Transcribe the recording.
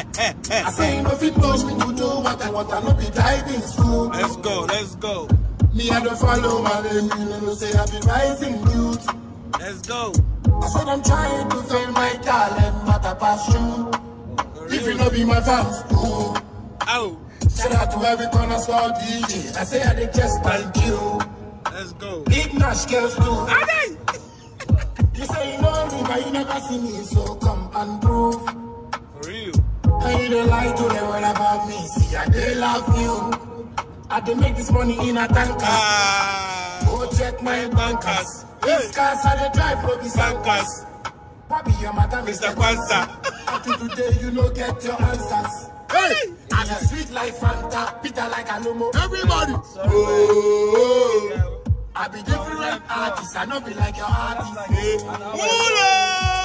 I say you know fit push me to do what I want, I no be driving school. Let's go, let's go. Me I don't follow my name, you know say I be rising youth. Let's go. I said I'm trying to find my talent, but I pass through. If you no be my fans, ooh. Ow. Shout out to every corner store DJ. I say I did just thank you. Let's go. Big Nash girls too. Okay. You say you know me, but you never see me, so come and prove. For real. And you don't lie to the world about me. See, I they love you. I dey make this money in a tanker. Go check my bankers. These cars are the drive, no be sankers. What be your matter, Mr. Kwanzaa? Until today, you no get your answers. Hey! I'm a sweet like Fanta, bitter like Alomo. Everybody! Oh, I be different artist, I no be like your artist.